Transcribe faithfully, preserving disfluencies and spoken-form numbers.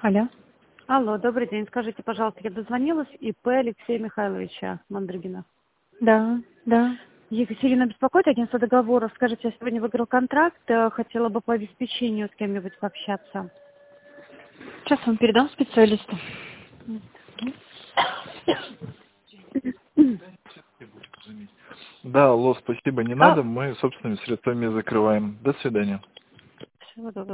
Алло. Алло, добрый день. Скажите, пожалуйста, я дозвонилась ИП Алексея Михайловича Мандрыгина. Да, да. Екатерина беспокоит, агентство договоров. Скажите, я сегодня выиграл контракт, э, хотела бы по обеспечению с кем-нибудь пообщаться. Сейчас вам передам специалисту. Да, алло, спасибо, не А, надо, мы собственными средствами закрываем. До свидания. всего доброго.